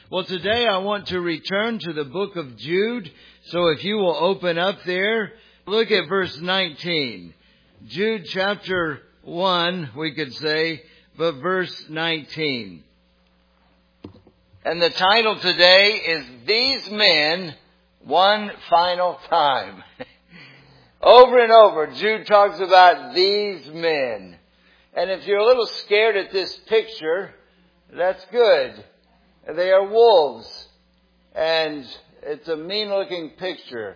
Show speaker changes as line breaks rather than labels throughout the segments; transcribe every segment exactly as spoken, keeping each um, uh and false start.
Well, today I want to return to the book of Jude. So if you will open up there, look at verse nineteen. Jude chapter one, we could say, but verse nineteen. And the title today is These Men One Final Time. Over and over, Jude talks about these men. And if you're a little scared at this picture, that's good. They are wolves. And it's a mean-looking picture.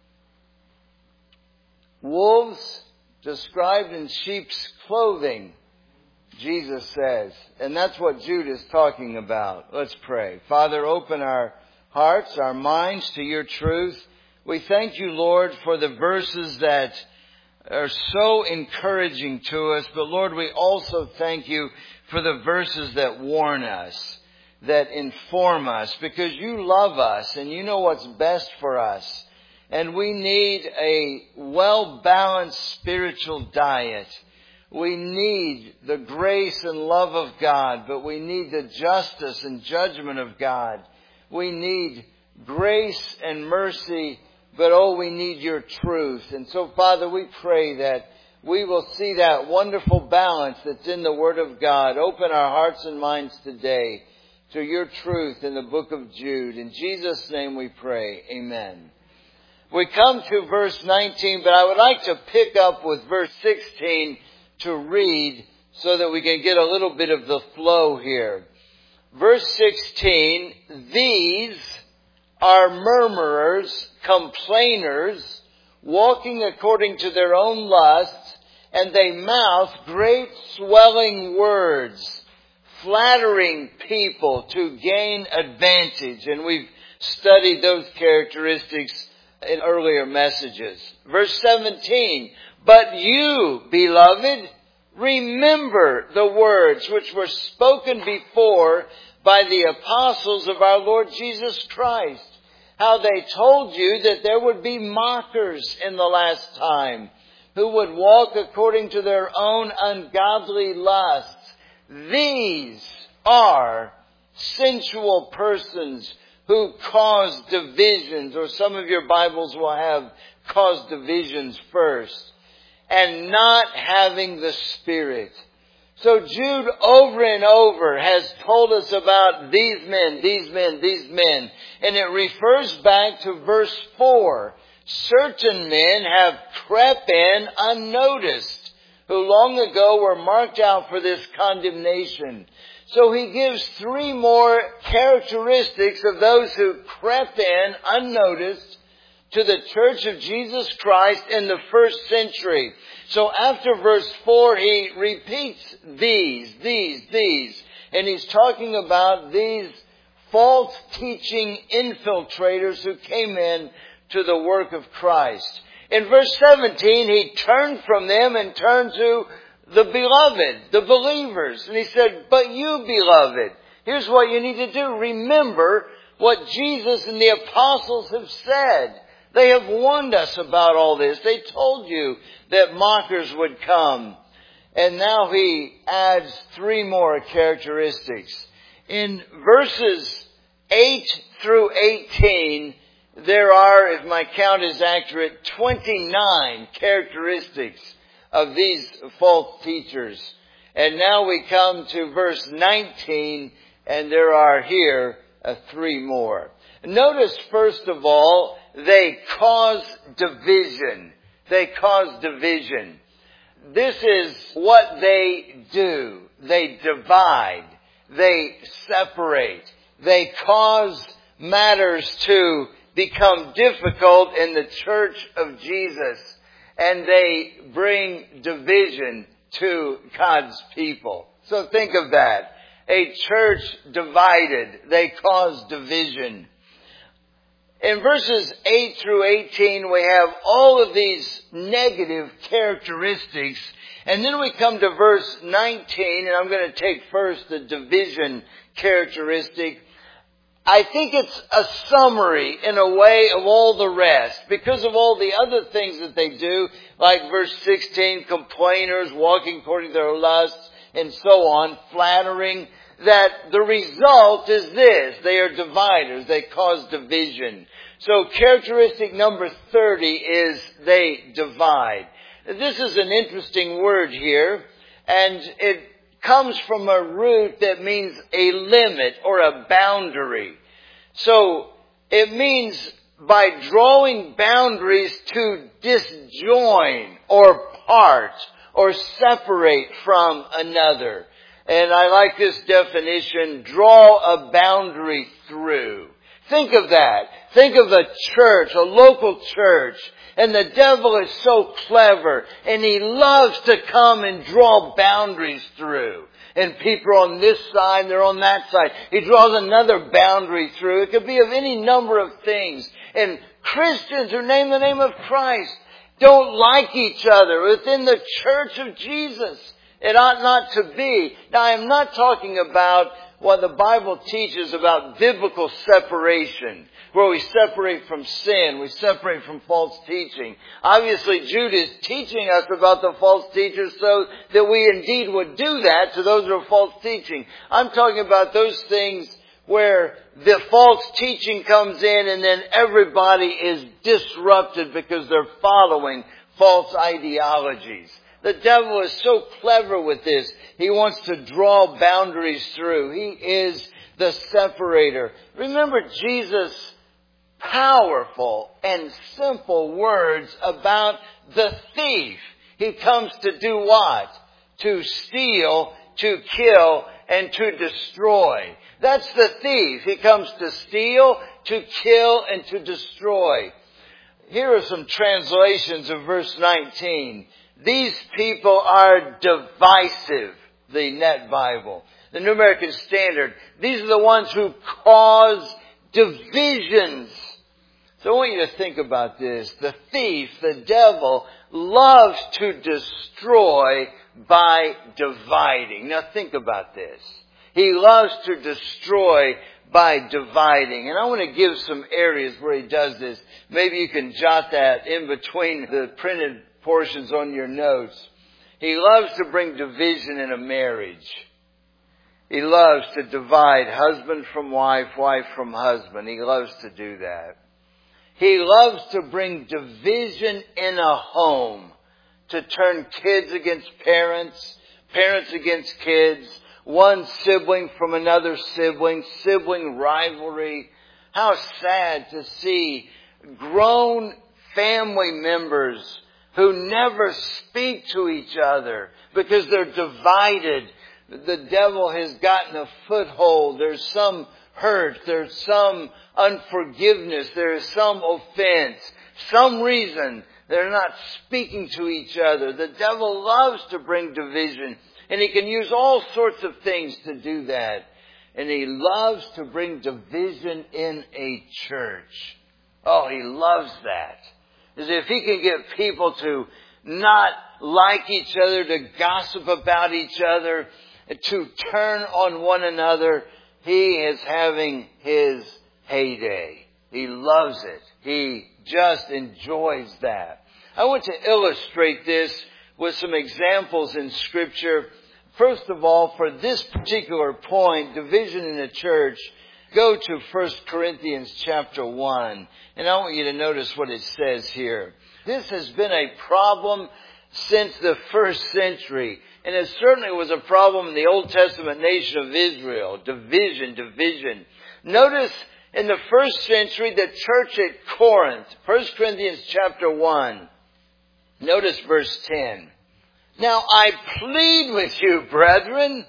Wolves described in sheep's clothing, Jesus says. And that's what Jude is talking about. Let's pray. Father, open our hearts, our minds to your truth. We thank you, Lord, for the verses that are so encouraging to us. But Lord, we also thank you for the verses that warn us, that inform us, because you love us and you know what's best for us. And we need a well-balanced spiritual diet. We need the grace and love of God, but we need the justice and judgment of God. We need grace and mercy, but oh, we need your truth. And so, Father, we pray that we will see that wonderful balance that's in the Word of God. Open our hearts and minds today to your truth in the book of Jude. In Jesus' name we pray. Amen. We come to verse nineteen, but I would like to pick up with verse sixteen to read so that we can get a little bit of the flow here. Verse sixteen, these are murmurers, complainers, walking according to their own lusts, and they mouth great swelling words, flattering people to gain advantage. And we've studied those characteristics in earlier messages. Verse seventeen, but you, beloved, remember the words which were spoken before by the apostles of our Lord Jesus Christ, how they told you that there would be mockers in the last time, who would walk according to their own ungodly lusts. These are sensual persons who cause divisions, or some of your Bibles will have cause divisions first, and not having the Spirit. So Jude over and over has told us about these men, these men, these men. And it refers back to verse four. Certain men have crept in unnoticed, who long ago were marked out for this condemnation. So he gives three more characteristics of those who crept in unnoticed to the church of Jesus Christ in the first century. So after verse four, he repeats these, these, these. And he's talking about these false teaching infiltrators who came in to the work of Christ. In verse seventeen, he turned from them and turned to the beloved, the believers. And he said, but you, beloved, here's what you need to do. Remember what Jesus and the apostles have said. They have warned us about all this. They told you that mockers would come. And now he adds three more characteristics. In verses eight through eighteen, there are, if my count is accurate, twenty-nine characteristics of these false teachers. And now we come to verse nineteen, and there are here uh, three more. Notice, first of all, they cause division. They cause division. This is what they do. They divide. They separate. They cause matters to become difficult in the church of Jesus. And they bring division to God's people. So think of that. A church divided. They cause division. In verses eight through eighteen, we have all of these negative characteristics. And then we come to verse nineteen, and I'm going to take first the division characteristic. I think it's a summary, in a way, of all the rest. Because of all the other things that they do, like verse sixteen, complainers, walking according to their lusts, and so on, flattering. that the result is this. They are dividers. They cause division. So characteristic number thirty is they divide. This is an interesting word here, and it comes from a root that means a limit or a boundary. So it means by drawing boundaries to disjoin or part or separate from another. And I like this definition, draw a boundary through. Think of that. Think of a church, a local church. And the devil is so clever. And he loves to come and draw boundaries through. And people are on this side, they're on that side. He draws another boundary through. It could be of any number of things. And Christians who name the name of Christ don't like each other within the church of Jesus. It ought not to be. Now, I am not talking about what the Bible teaches about biblical separation, where we separate from sin, we separate from false teaching. Obviously, Jude is teaching us about the false teachers so that we indeed would do that to those who are false teaching. I'm talking about those things where the false teaching comes in and then everybody is disrupted because they're following false ideologies. The devil is so clever with this. He wants to draw boundaries through. He is the separator. Remember Jesus' powerful and simple words about the thief. He comes to do what? To steal, to kill, and to destroy. That's the thief. He comes to steal, to kill, and to destroy. Here are some translations of verse nineteen. These people are divisive, the Net Bible. The New American Standard. These are the ones who cause divisions. So I want you to think about this. The thief, the devil, loves to destroy by dividing. Now think about this. He loves to destroy by dividing. And I want to give some areas where he does this. Maybe you can jot that in between the printed portions on your notes. He loves to bring division in a marriage. He loves to divide husband from wife, wife from husband. He loves to do that. He loves to bring division in a home, to turn kids against parents, parents against kids, one sibling from another sibling, sibling rivalry. How sad to see grown family members who never speak to each other because they're divided. The devil has gotten a foothold. There's some hurt. There's some unforgiveness. There's some offense. Some reason they're not speaking to each other. The devil loves to bring division, and he can use all sorts of things to do that. And he loves to bring division in a church. Oh, he loves that. As if he can get people to not like each other, to gossip about each other, to turn on one another. He is having his heyday. He loves it. He just enjoys that. I want to illustrate this with some examples in Scripture. First of all, for this particular point, division in the church, go to First Corinthians chapter one. And I want you to notice what it says here. This has been a problem since the first century. And it certainly was a problem in the Old Testament nation of Israel. Division, division. Notice in the first century, the church at Corinth. First Corinthians chapter one. Notice verse ten. Now I plead with you, brethren,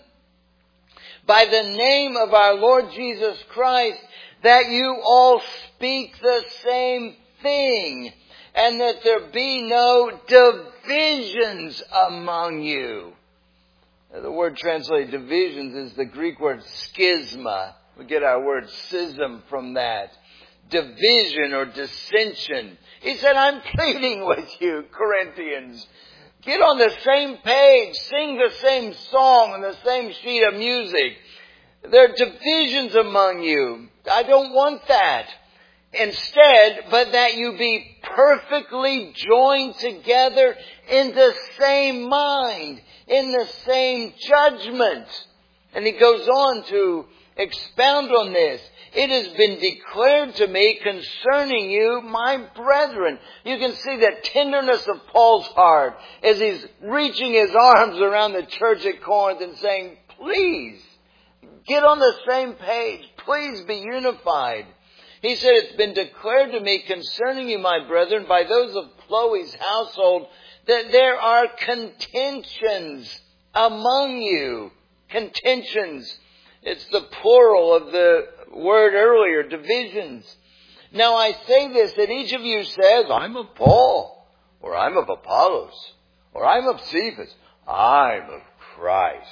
by the name of our Lord Jesus Christ, that you all speak the same thing, and that there be no divisions among you. Now, the word translated divisions is the Greek word schisma. We get our word schism from that. Division or dissension. He said, I'm pleading with you, Corinthians. Get on the same page, sing the same song and the same sheet of music. There are divisions among you. I don't want that. Instead, but that you be perfectly joined together in the same mind, in the same judgment. And he goes on to expound on this. It has been declared to me concerning you, my brethren. You can see that tenderness of Paul's heart as he's reaching his arms around the church at Corinth and saying, please, get on the same page. Please be unified. He said, it's been declared to me concerning you, my brethren, by those of Chloe's household, that there are contentions among you. Contentions. It's the plural of the word earlier, divisions. Now I say this, that each of you says, I'm of Paul, or I'm of Apollos, or I'm of Cephas, I'm of Christ.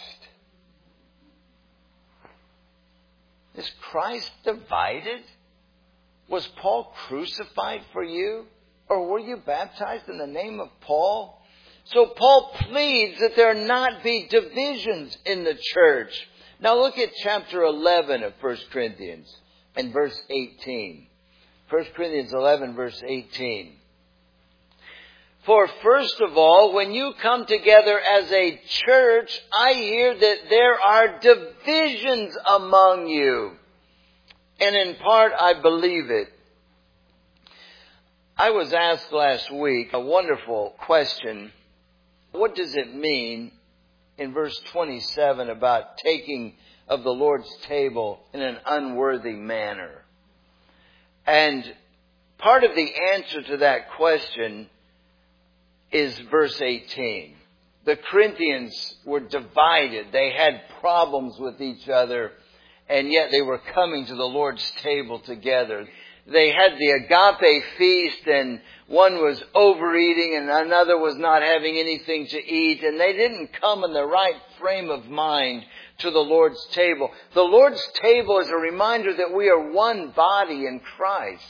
Is Christ divided? Was Paul crucified for you? Or were you baptized in the name of Paul? So Paul pleads that there not be divisions in the church. Now look at chapter eleven of First Corinthians and verse eighteen. First Corinthians eleven verse eighteen. For first of all, when you come together as a church, I hear that there are divisions among you. And in part, I believe it. I was asked last week a wonderful question. What does it mean in verse twenty-seven about taking of the Lord's table in an unworthy manner? And part of the answer to that question is verse eighteen. The Corinthians were divided. They had problems with each other, and yet they were coming to the Lord's table together. They had the agape feast, and one was overeating and another was not having anything to eat, and they didn't come in the right frame of mind to the Lord's table. The Lord's table is a reminder that we are one body in Christ.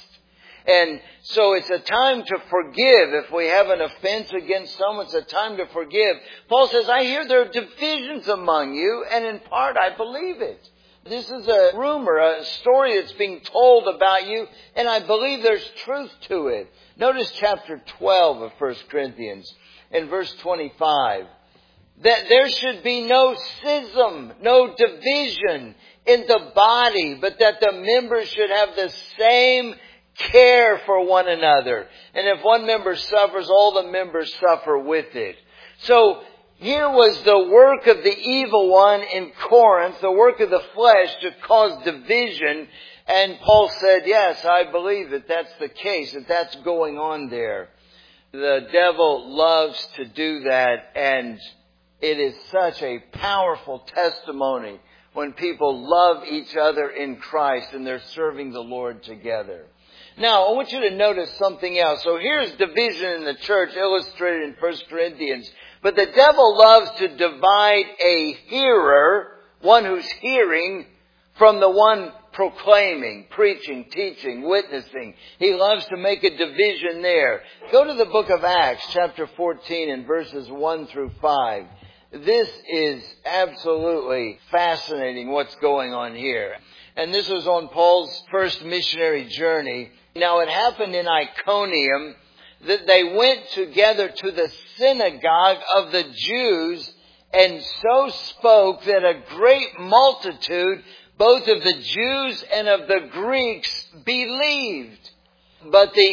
And so it's a time to forgive. If we have an offense against someone, it's a time to forgive. Paul says, I hear there are divisions among you, and in part I believe it. This is a rumor, a story that's being told about you, and I believe there's truth to it. Notice chapter twelve of First Corinthians and verse twenty-five. That there should be no schism, no division in the body, but that the members should have the same care for one another. And if one member suffers, all the members suffer with it. So here was the work of the evil one in Corinth, the work of the flesh to cause division. And Paul said, yes, I believe that that's the case, that that's going on there. The devil loves to do that, and it is such a powerful testimony when people love each other in Christ and they're serving the Lord together. Now, I want you to notice something else. So here's division in the church illustrated in First Corinthians. But the devil loves to divide a hearer, one who's hearing, from the one proclaiming, preaching, teaching, witnessing. He loves to make a division there. Go to the book of Acts, chapter fourteen, and verses one through five. This is absolutely fascinating what's going on here. And this was on Paul's first missionary journey. Now, it happened in Iconium that they went together to the synagogue of the Jews and so spoke that a great multitude, both of the Jews and of the Greeks, believed. But the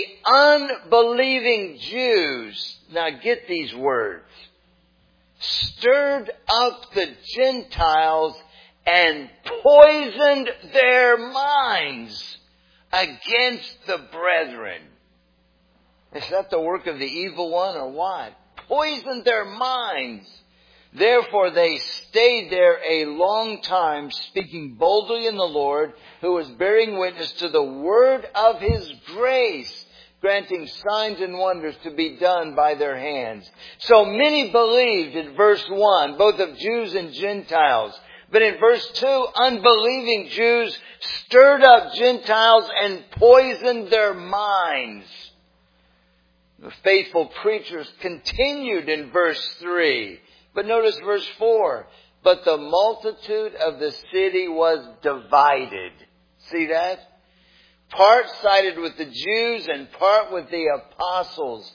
unbelieving Jews, now get these words, stirred up the Gentiles and poisoned their minds against the brethren. Is that the work of the evil one or what? Poisoned their minds. Therefore they stayed there a long time, speaking boldly in the Lord, who was bearing witness to the word of His grace, granting signs and wonders to be done by their hands. So many believed in verse one, both of Jews and Gentiles. But in verse two, unbelieving Jews stirred up Gentiles and poisoned their minds. The faithful preachers continued in verse three. But notice verse four. But the multitude of the city was divided. See that? Part sided with the Jews and part with the apostles.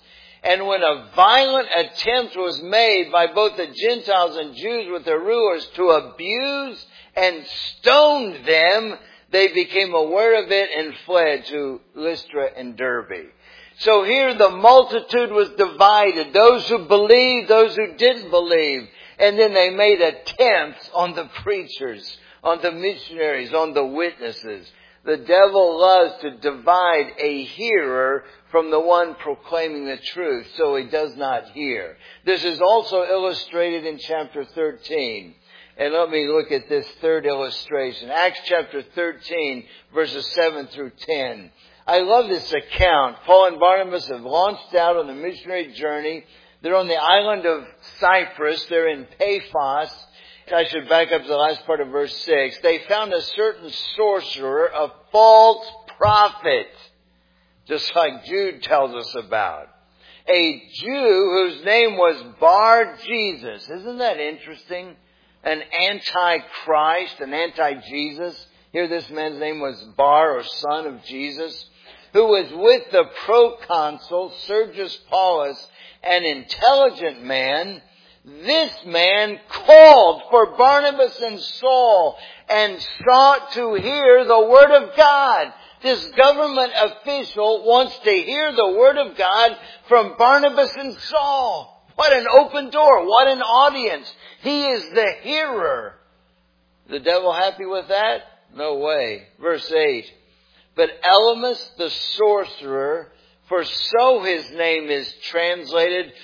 And when a violent attempt was made by both the Gentiles and Jews with their rulers to abuse and stone them, they became aware of it and fled to Lystra and Derbe. So here the multitude was divided. Those who believed, those who didn't believe. And then they made attempts on the preachers, on the missionaries, on the witnesses. The devil loves to divide a hearer from the one proclaiming the truth, so he does not hear. This is also illustrated in chapter thirteen. And let me look at this third illustration. Acts chapter thirteen, verses seven through ten. I love this account. Paul and Barnabas have launched out on the missionary journey. They're on the island of Cyprus. They're in Paphos. I should back up to the last part of verse six. They found a certain sorcerer, a false prophet, just like Jude tells us about. A Jew whose name was Bar Jesus. Isn't that interesting? An anti-Christ, an anti-Jesus. Here this man's name was Bar, or son of Jesus, who was with the proconsul Sergius Paulus, an intelligent man. This man called for Barnabas and Saul and sought to hear the Word of God. This government official wants to hear the Word of God from Barnabas and Saul. What an open door. What an audience. He is the hearer. The devil happy with that? No way. Verse eight. But Elymas the sorcerer, for so his name is translated,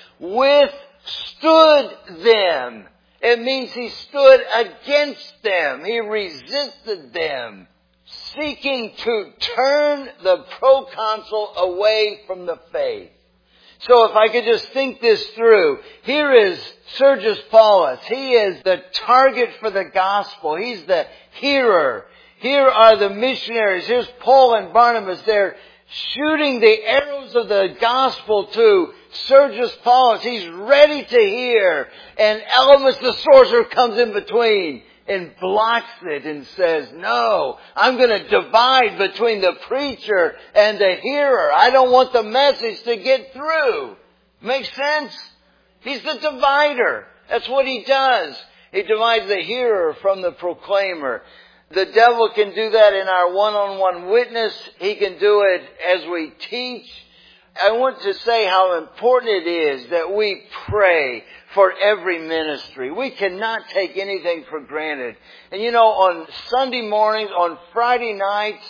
withstood them. It means he stood against them. He resisted them, seeking to turn the proconsul away from the faith. So if I could just think this through, here is Sergius Paulus. He is the target for the gospel. He's the hearer. Here are the missionaries. Here's Paul and Barnabas. They're shooting the arrows of the gospel to Sergius Paulus. He's ready to hear. And Elymas the sorcerer comes in between and blocks it and says, no, I'm going to divide between the preacher and the hearer. I don't want the message to get through. Makes sense? He's the divider. That's what he does. He divides the hearer from the proclaimer. The devil can do that in our one-on-one witness. He can do it as we teach. I want to say how important it is that we pray for every ministry. We cannot take anything for granted. And you know, on Sunday mornings, on Friday nights,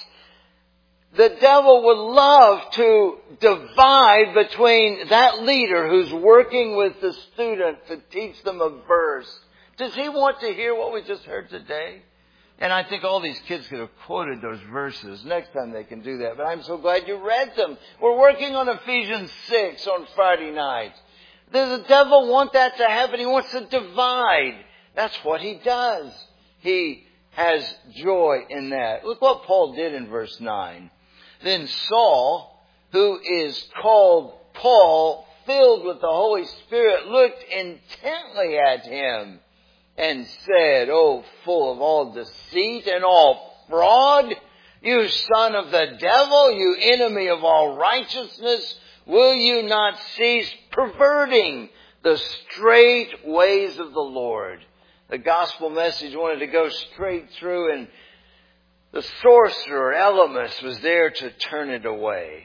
the devil would love to divide between that leader who's working with the student to teach them a verse. Does he want to hear what we just heard today? And I think all these kids could have quoted those verses. Next time they can do that. But I'm so glad you read them. We're working on Ephesians six on Friday nights. Does the devil want that to happen? He wants to divide. That's what he does. He has joy in that. Look what Paul did in verse nine. Then Saul, who is called Paul, filled with the Holy Spirit, looked intently at him and said, "O full of all deceit and all fraud, you son of the devil, you enemy of all righteousness, will you not cease perverting the straight ways of the Lord?" The gospel message wanted to go straight through, and the sorcerer, Elymas, was there to turn it away.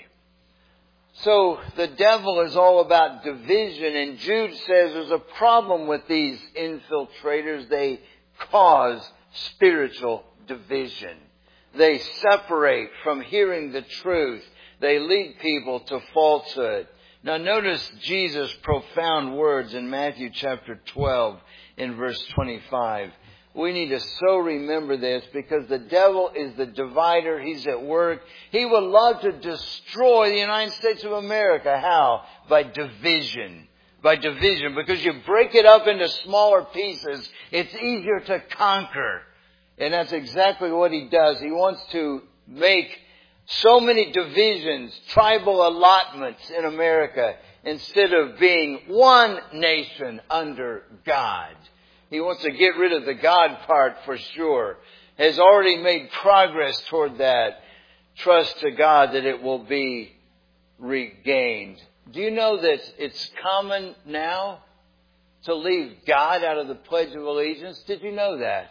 So the devil is all about division, and Jude says there's a problem with these infiltrators. They cause spiritual division. They separate from hearing the truth. They lead people to falsehood. Now notice Jesus' profound words in Matthew chapter twelve in verse twenty-five. We need to so remember this, because the devil is the divider. He's at work. He would love to destroy the United States of America. How? By division. By division. Because you break it up into smaller pieces, it's easier to conquer. And that's exactly what he does. He wants to make so many divisions, tribal allotments in America, instead of being one nation under God. He wants to get rid of the God part for sure. Has already made progress toward that. Trust to God that it will be regained. Do you know that it's common now to leave God out of the Pledge of Allegiance? Did you know that?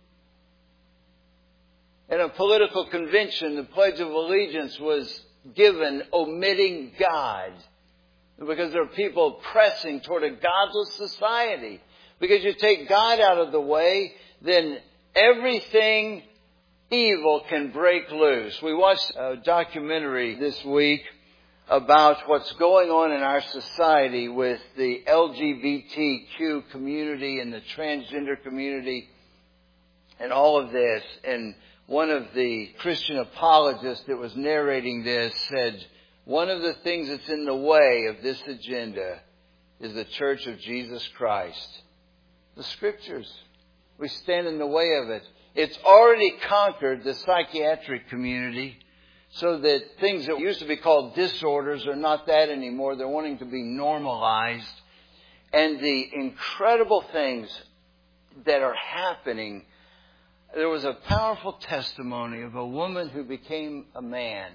In a political convention, the Pledge of Allegiance was given omitting God. Because there are people pressing toward a godless society. Because you take God out of the way, then everything evil can break loose. We watched a documentary this week about what's going on in our society with the L G B T Q community and the transgender community and all of this. And one of the Christian apologists that was narrating this said, one of the things that's in the way of this agenda is the Church of Jesus Christ. The Scriptures. We stand in the way of it. It's already conquered the psychiatric community so that things that used to be called disorders are not that anymore. They're wanting to be normalized. And the incredible things that are happening. There was a powerful testimony of a woman who became a man.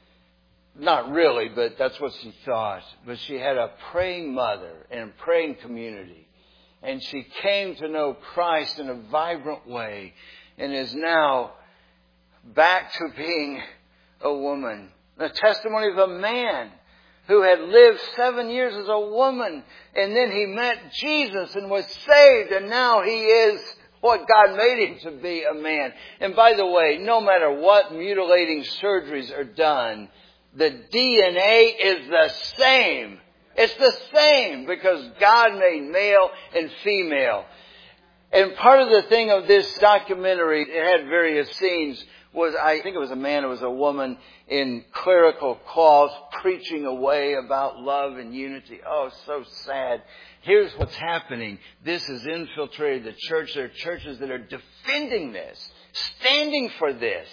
Not really, but that's what she thought. But she had a praying mother and a praying community. And she came to know Christ in a vibrant way and is now back to being a woman. The testimony of a man who had lived seven years as a woman, and then he met Jesus and was saved, and now he is what God made him to be, a man. And by the way, no matter what mutilating surgeries are done, the D N A is the same. It's the same because God made male and female. And part of the thing of this documentary, it had various scenes, was I think it was a man, it was a woman in clerical cloths preaching away about love and unity. Oh, so sad. Here's what's happening. This has infiltrated the church. There are churches that are defending this, standing for this.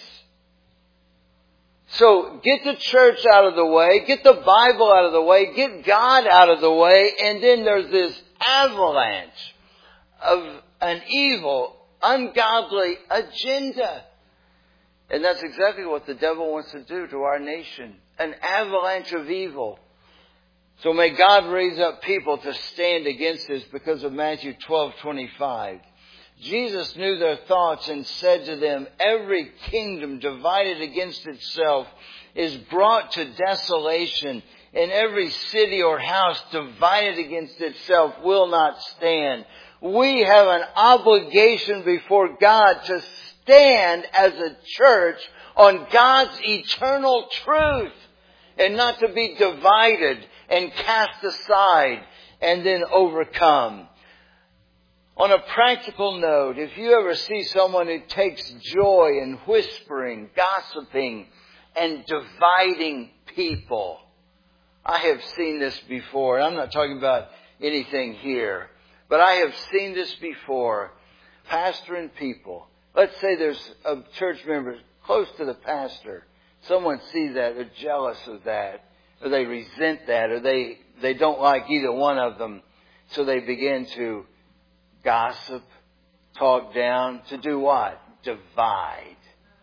So get the church out of the way, get the Bible out of the way, get God out of the way, and then there's this avalanche of an evil, ungodly agenda. And that's exactly what the devil wants to do to our nation. An avalanche of evil. So may God raise up people to stand against this because of Matthew twelve twenty-five. Jesus knew their thoughts and said to them, every kingdom divided against itself is brought to desolation, and every city or house divided against itself will not stand. We have an obligation before God to stand as a church on God's eternal truth and not to be divided and cast aside and then overcome. On a practical note, if you ever see someone who takes joy in whispering, gossiping, and dividing people, I have seen this before. I'm not talking about anything here, but I have seen this before. Pastor and people. Let's say there's a church member close to the pastor. Someone sees that, they're jealous of that, or they resent that, or they, they don't like either one of them, so they begin to gossip, talk down, to do what? Divide.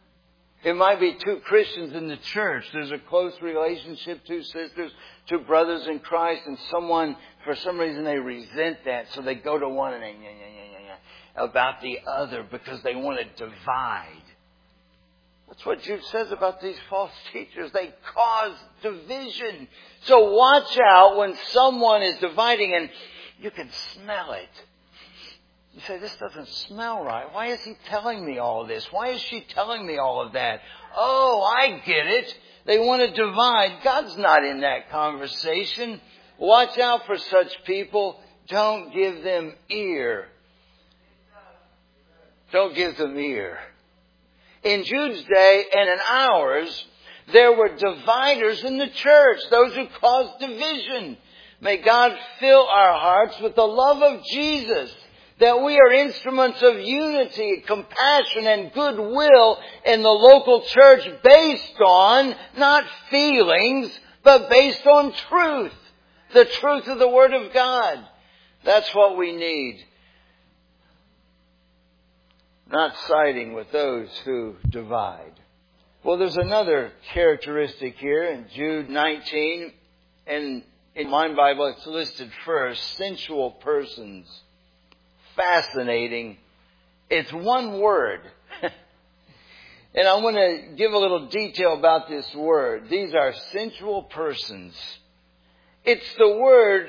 It might be two Christians in the church. There's a close relationship, two sisters, two brothers in Christ, and someone, for some reason, they resent that, so they go to one and they yeah, yeah, yeah, yeah, yeah, about the other because they want to divide. That's what Jude says about these false teachers. They cause division. So watch out when someone is dividing and you can smell it. You say, this doesn't smell right. Why is he telling me all of this? Why is she telling me all of that? Oh, I get it. They want to divide. God's not in that conversation. Watch out for such people. Don't give them ear. Don't give them ear. In Jude's day and in ours, there were dividers in the church, those who caused division. May God fill our hearts with the love of Jesus, that we are instruments of unity, compassion, and goodwill in the local church based on not feelings, but based on truth. The truth of the Word of God. That's what we need. Not siding with those who divide. Well, there's another characteristic here in Jude nineteen, and In my Bible, it's listed first, sensual persons. Fascinating. It's one word. And I want to give a little detail about this word. These are sensual persons. It's the word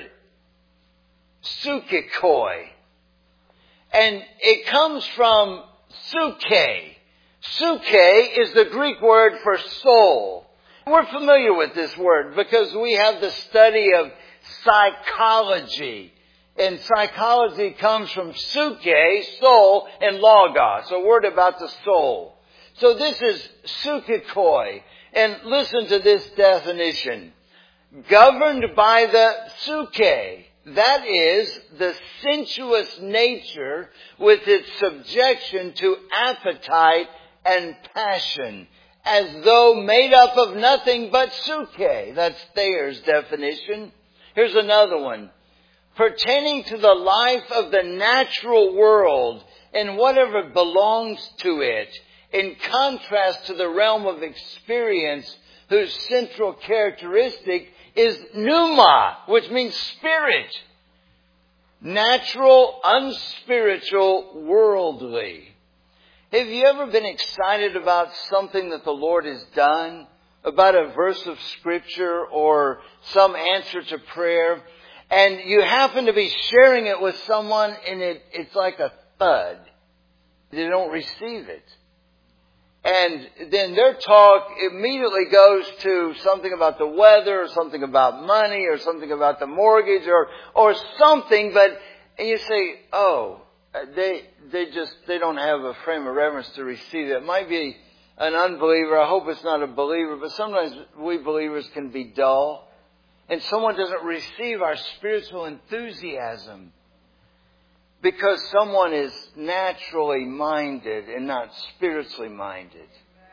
psychikoi. And it comes from psyche. Psyche is the Greek word for soul. We're familiar with this word because we have the study of psychology. And psychology comes from psyche, soul, and logos, a word about the soul. So this is psychikoi. And listen to this definition. Governed by the psyche. That is, the sensuous nature with its subjection to appetite and passion. As though made up of nothing but psyche. That's Thayer's definition. Here's another one. Pertaining to the life of the natural world and whatever belongs to it, in contrast to the realm of experience whose central characteristic is pneuma, which means spirit. Natural, unspiritual, worldly. Have you ever been excited about something that the Lord has done? About a verse of Scripture or some answer to prayer? And you happen to be sharing it with someone and it, it's like a thud. They don't receive it. And then their talk immediately goes to something about the weather or something about money or something about the mortgage or, or something. But, and you say, oh, they, they just, they don't have a frame of reference to receive it. It might be an unbeliever. I hope it's not a believer, but sometimes we believers can be dull. And someone doesn't receive our spiritual enthusiasm because someone is naturally minded and not spiritually minded.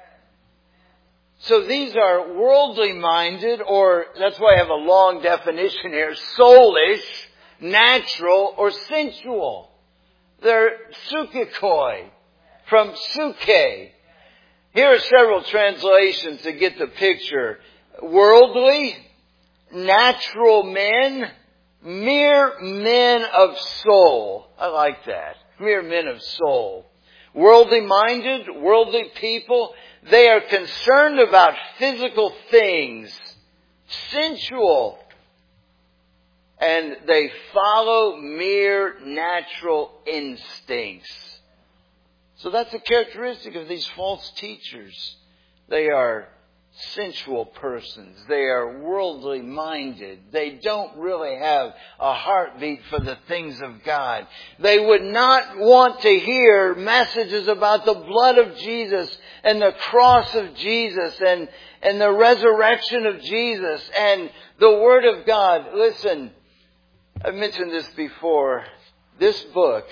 So these are worldly minded, or that's why I have a long definition here, soulish, natural, or sensual. They're psychikoi, from psyche. Here are several translations to get the picture. Worldly, natural men, mere men of soul. I like that. Mere men of soul. Worldly minded, worldly people. They are concerned about physical things. Sensual. And they follow mere natural instincts. So that's a characteristic of these false teachers. They are sensual persons. They are worldly minded. They don't really have a heartbeat for the things of God. They would not want to hear messages about the blood of Jesus and the cross of Jesus and, and the resurrection of Jesus and the Word of God. Listen, I've mentioned this before. This book,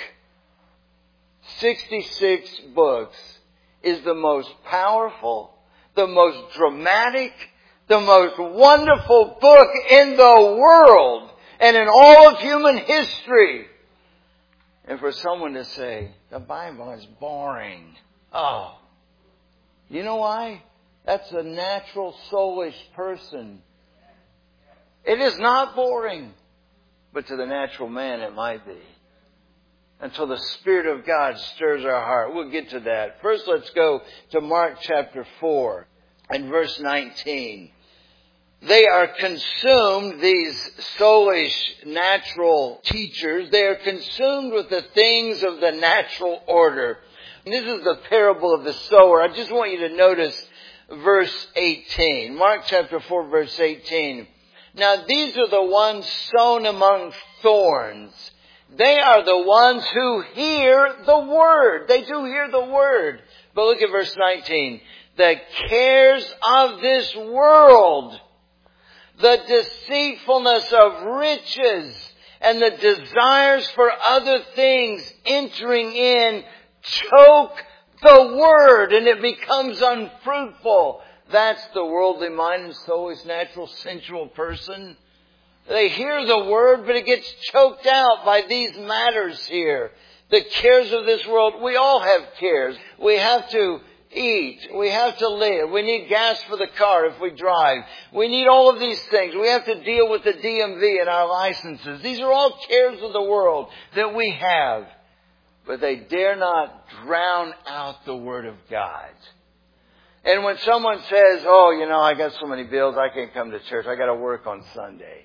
sixty-six books, is the most powerful, the most dramatic, the most wonderful book in the world and in all of human history. And for someone to say, the Bible is boring. Oh, you know why? That's a natural, soulish person. It is not boring, but to the natural man it might be. Until the Spirit of God stirs our heart. We'll get to that. First, let's go to Mark chapter four and verse nineteen. They are consumed, these soulish natural teachers, they are consumed with the things of the natural order. And this is the parable of the sower. I just want you to notice verse eighteen. Mark chapter four, verse eighteen. Now these are the ones sown among thorns. They are the ones who hear the word. They do hear the word. But look at verse nineteen. The cares of this world, the deceitfulness of riches, and the desires for other things entering in choke the word and it becomes unfruitful. That's the worldly mind and soulish, natural, sensual person. They hear the word, but it gets choked out by these matters here. The cares of this world. We all have cares. We have to eat. We have to live. We need gas for the car if we drive. We need all of these things. We have to deal with the D M V and our licenses. These are all cares of the world that we have. But they dare not drown out the Word of God. And when someone says, oh, you know, I got so many bills, I can't come to church. I got to work on Sunday.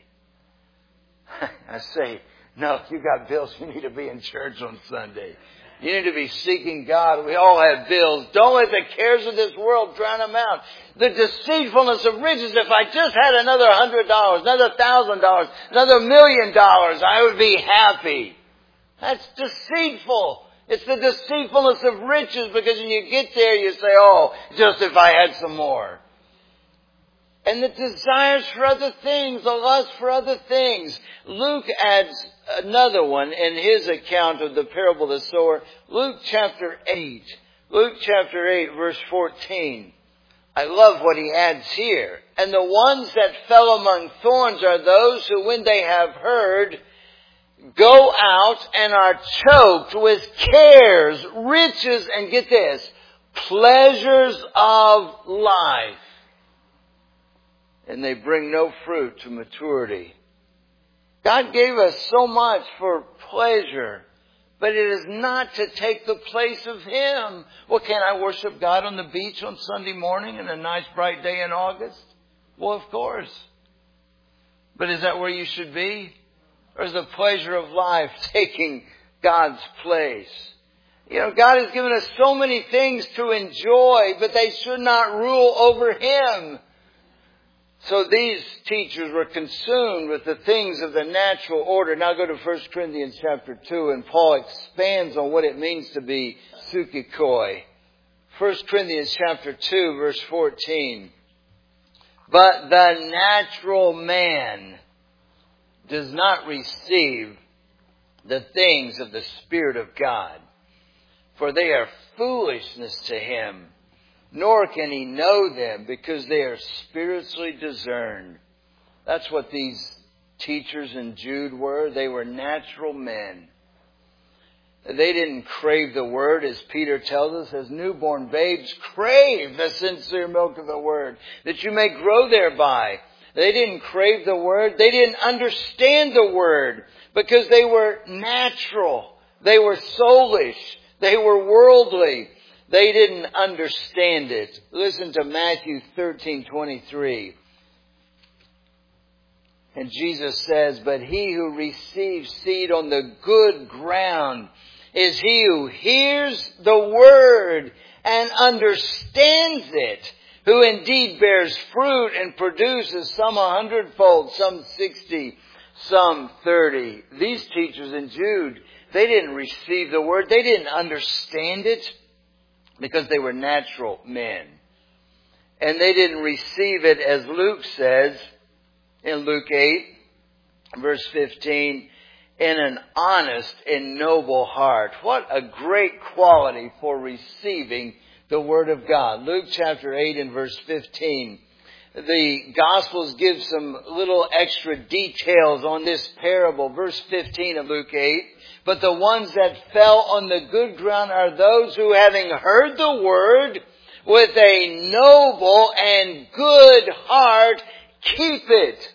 I say, no, if you got bills, you need to be in church on Sunday. You need to be seeking God. We all have bills. Don't let the cares of this world drown them out. The deceitfulness of riches. If I just had another hundred dollars, another thousand dollars, another million dollars, I would be happy. That's deceitful. It's the deceitfulness of riches, because when you get there, you say, oh, just if I had some more. And the desires for other things, the lust for other things. Luke adds another one in his account of the parable of the sower. Luke chapter eight. Luke chapter eight, verse fourteen. I love what he adds here. And the ones that fell among thorns are those who, when they have heard, go out and are choked with cares, riches, and get this, pleasures of life. And they bring no fruit to maturity. God gave us so much for pleasure, but it is not to take the place of Him. Well, can I worship God on the beach on Sunday morning in a nice bright day in August? Well, of course. But is that where you should be? Or is the pleasure of life taking God's place? You know, God has given us so many things to enjoy, but they should not rule over Him. So these teachers were consumed with the things of the natural order. Now go to First Corinthians chapter two, and Paul expands on what it means to be psychikoi. First Corinthians chapter two, verse fourteen. But the natural man does not receive the things of the Spirit of God, for they are foolishness to him. Nor can he know them, because they are spiritually discerned. That's what these teachers in Jude were. They were natural men. They didn't crave the Word, as Peter tells us, as newborn babes crave the sincere milk of the Word, that you may grow thereby. They didn't crave the Word. They didn't understand the Word, because they were natural. They were soulish. They were worldly. They didn't understand it. Listen to Matthew thirteen twenty-three. And Jesus says, but he who receives seed on the good ground is he who hears the word and understands it, who indeed bears fruit and produces some a hundredfold, some sixty, some thirty. These teachers in Jude, they didn't receive the word. They didn't understand it, because they were natural men. And they didn't receive it, as Luke says in Luke eight, verse fifteen, in an honest and noble heart. What a great quality for receiving the Word of God. Luke chapter eight and verse fifteen. The Gospels give some little extra details on this parable. Verse fifteen of Luke eight. But the ones that fell on the good ground are those who, having heard the word with a noble and good heart, keep it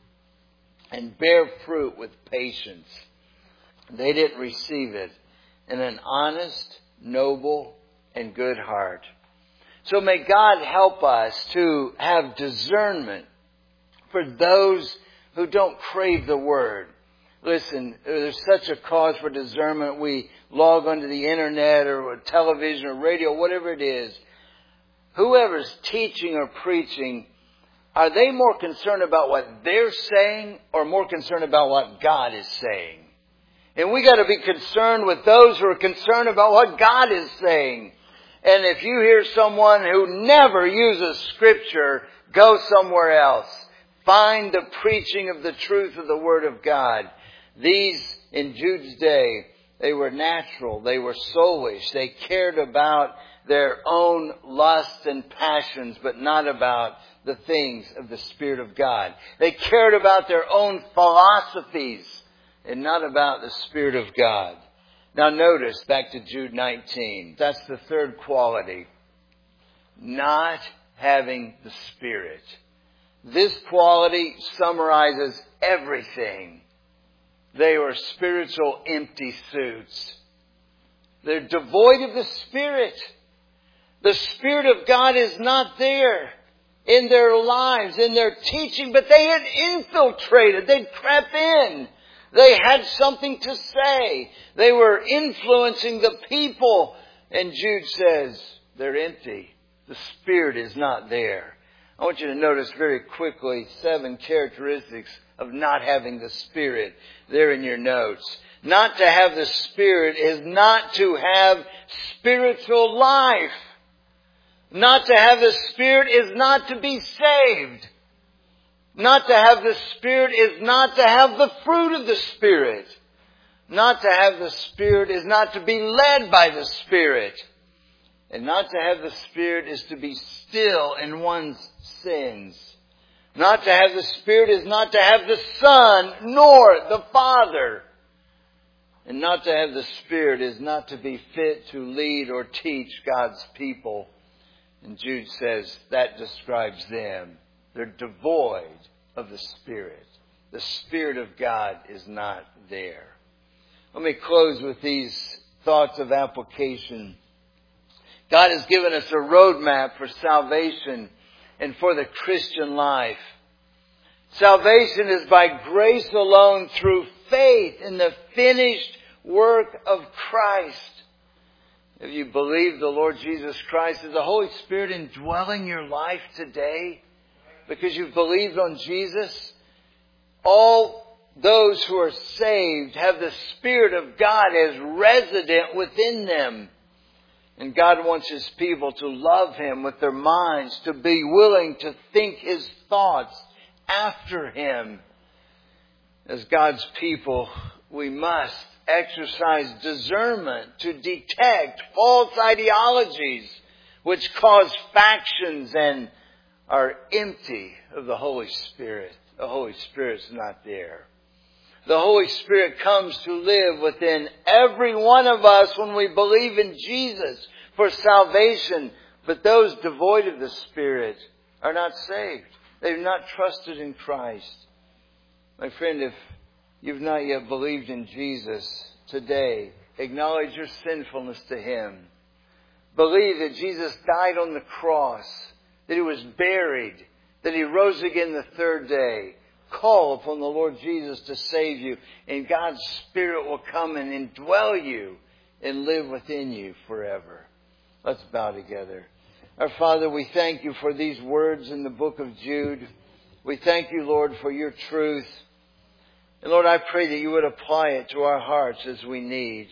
and bear fruit with patience. They didn't receive it in an honest, noble, and good heart. So may God help us to have discernment for those who don't crave the Word. Listen, there's such a cause for discernment. We log onto the internet or television or radio, whatever it is. Whoever's teaching or preaching, are they more concerned about what they're saying or more concerned about what God is saying? And we got to be concerned with those who are concerned about what God is saying. And if you hear someone who never uses Scripture, go somewhere else. Find the preaching of the truth of the Word of God. These, in Jude's day, they were natural. They were soulish. They cared about their own lusts and passions, but not about the things of the Spirit of God. They cared about their own philosophies and not about the Spirit of God. Now notice, back to Jude nineteen. That's the third quality. not having the Spirit. This quality summarizes everything. They were spiritual empty suits. They're devoid of the Spirit. The Spirit of God is not there in their lives, in their teaching, but they had infiltrated. They'd crept in. They had something to say. They were influencing the people. And Jude says, they're empty. The Spirit is not there. I want you to notice very quickly seven characteristics of not having the Spirit there in your notes. Not to have the Spirit is not to have spiritual life. Not to have the Spirit is not to be saved. Not to have the Spirit is not to have the fruit of the Spirit. Not to have the Spirit is not to be led by the Spirit. And not to have the Spirit is to be still in one's sins. Not to have the Spirit is not to have the Son nor the Father. And not to have the Spirit is not to be fit to lead or teach God's people. And Jude says that describes them. They're devoid of the Spirit. The Spirit of God is not there. Let me close with these thoughts of application. God has given us a roadmap for salvation and for the Christian life. Salvation is by grace alone through faith in the finished work of Christ. If you believe the Lord Jesus Christ, is the Holy Spirit indwelling your life today because you've believed on Jesus? All those who are saved have the Spirit of God as resident within them. And God wants His people to love Him with their minds, to be willing to think His thoughts after Him. As God's people, we must exercise discernment to detect false ideologies which cause factions and are empty of the Holy Spirit. The Holy Spirit's not there. The Holy Spirit comes to live within every one of us when we believe in Jesus for salvation. But those devoid of the Spirit are not saved. They've not trusted in Christ. My friend, if you've not yet believed in Jesus today, acknowledge your sinfulness to Him. Believe that Jesus died on the cross, that He was buried, that He rose again the third day. Call upon the Lord Jesus to save you, and God's Spirit will come and indwell you and live within you forever. Let's bow together. Our Father, we thank You for these words in the book of Jude. We thank You, Lord, for Your truth. And Lord, I pray that You would apply it to our hearts as we need.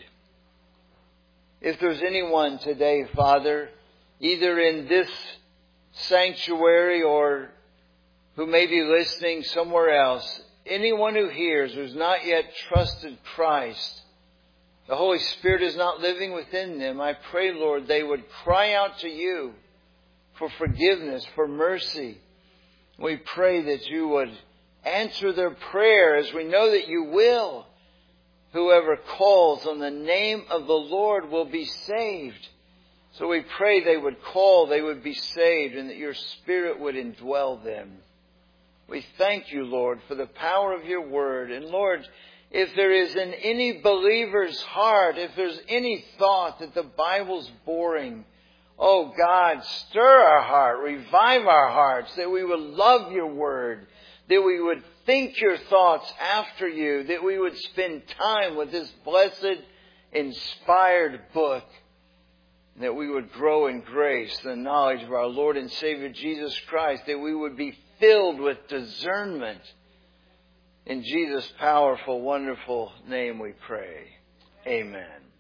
If there's anyone today, Father, either in this sanctuary or who may be listening somewhere else, anyone who hears who's not yet trusted Christ, the Holy Spirit is not living within them, I pray, Lord, they would cry out to You for forgiveness, for mercy. We pray that You would answer their prayer, as we know that You will. Whoever calls on the name of the Lord will be saved. So we pray they would call, they would be saved, and that Your Spirit would indwell them. We thank You, Lord, for the power of Your word. And Lord, if there is in any believer's heart, if there's any thought that the Bible's boring, oh God, stir our heart, revive our hearts, that we would love Your word, that we would think Your thoughts after You, that we would spend time with this blessed, inspired book, that we would grow in grace, the knowledge of our Lord and Savior Jesus Christ, that we would be filled with discernment. In Jesus' powerful, wonderful name we pray. Amen.